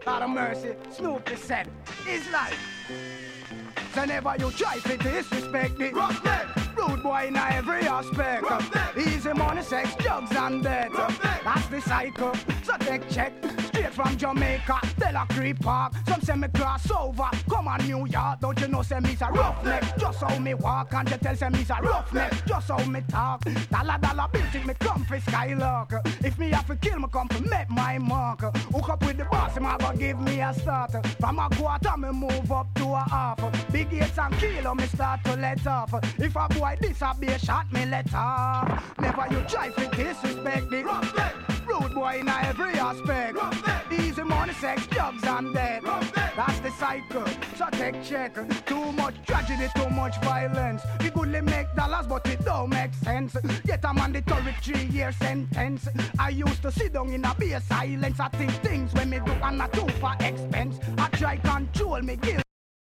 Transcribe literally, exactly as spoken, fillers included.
Out of mercy, Snoopy said, it's life. So never you try to disrespect me. Rude boy in every aspect. Easy money, sex, drugs and debt. That's the cycle, so take check. Straight from Jamaica, Stella Creek Park. Some say me cross over, come on New York. Don't you know say me's a roughneck? Just how me walk and you tell say me's a roughneck. Just how me talk. Dollar dollar bill think me come for Skylark. If me have to kill me come to make my mark. Hook up with the boss, him a go give me a start. From a quarter me move up to a half. Big gates and kilo me start to let off. If a boy this a be a shot me let off. Never you try to disrespect me. Rude boy in every aspect. Easy money, sex, drugs and debt. That's the cycle, so take check. Too much tragedy, too much violence. We goodly make dollars but it don't make sense. Get a mandatory three year sentence. I used to sit down in a beer silence. I think things when me do and I do for expense. I try control me guilt.